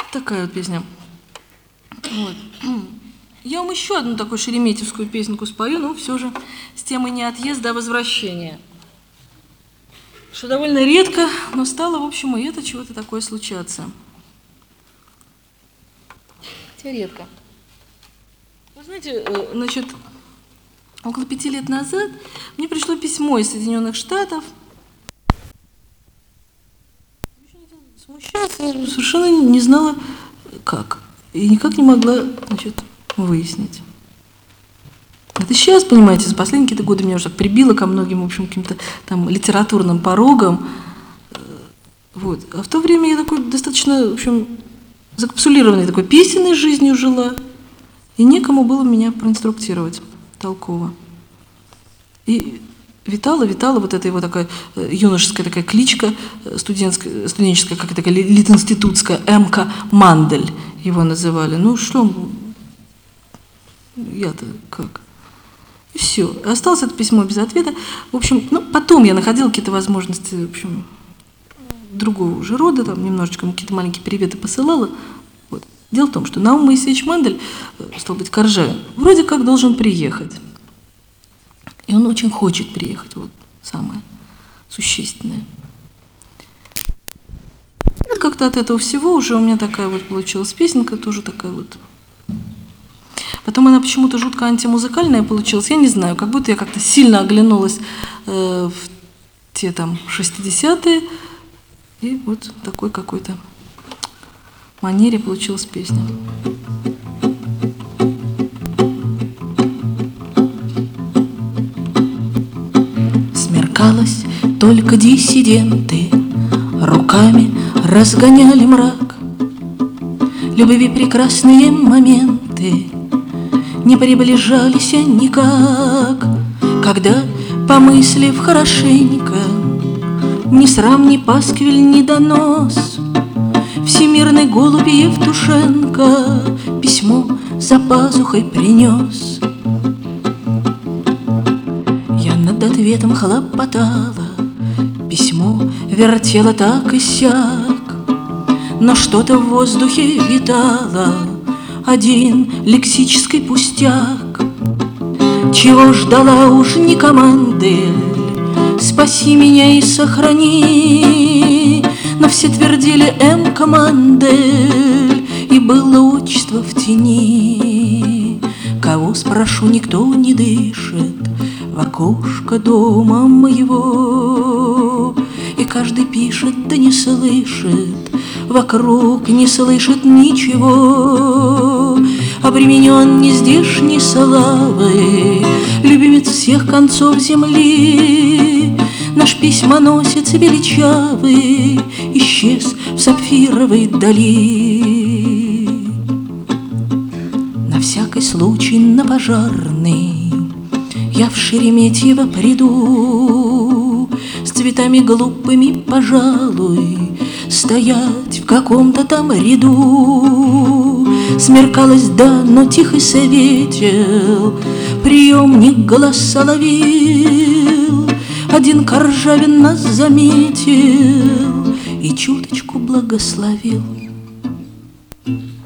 Такая вот песня. Вот. Я вам еще одну такую шереметьевскую песенку спою, но все же с темой не отъезда, а возвращения. Что довольно редко, но стало, в общем, и это чего-то такое случаться. Хотя редко. Вы знаете, значит, около 5 лет назад мне пришло письмо из Соединенных Штатов. Смущаться, я совершенно не знала, как. И никак не могла, значит, выяснить. Это сейчас, понимаете, за последние какие-то годы меня уже так прибило ко многим, в общем, каким-то там литературным порогам. Вот. А в то время я такой достаточно, в общем, закапсулированной такой песенной жизнью жила, и некому было меня проинструктировать толково. И витала вот эта его такая юношеская такая кличка, студенческая, как такая литинститутская, М.К. Мандель его называли. Ну что, я-то как? И все. Осталось это письмо без ответа. В общем, ну, потом я находила какие-то возможности, в общем, другого уже рода, там немножечко какие-то маленькие приветы посылала. Вот. Дело в том, что Наум Моисеевич Мандель, стал быть, Коржавин, вроде как должен приехать. И он очень хочет приехать, вот самое существенное. И как-то от этого всего уже у меня такая вот получилась песенка, тоже такая вот. Потом она почему-то жутко антимузыкальная получилась, я не знаю, как будто я как-то сильно оглянулась в те там 60-е, и вот такой какой-то манере получилась песня. Смеркалось, только диссиденты руками разгоняли мрак. Любви прекрасные моменты не приближались никак, когда, помыслив хорошенько, ни срам, ни пасквиль, ни донос, всемирный голубь Евтушенко письмо за пазухой принес. Я над ответом хлопотала, письмо вертела так и сяк, но что-то в воздухе витало, один лексический пустяк. Чего ждала уж не команды, спаси меня и сохрани, но все твердили М-командель, и было отчество в тени. Кого спрошу, никто не дышит в окошко дома моего, и каждый пишет, да не слышит, вокруг не слышит ничего. Обременен нездешней славой, любимец всех концов земли, наш письмоносец величавый исчез в сапфировой дали. На всякий случай на пожарный я в Шереметьево приду, с цветами глупыми, пожалуй, стоять в каком-то там ряду. Смеркалось, да, но тихо светил приемник голоса ловил. Один Коржавин нас заметил и чуточку благословил.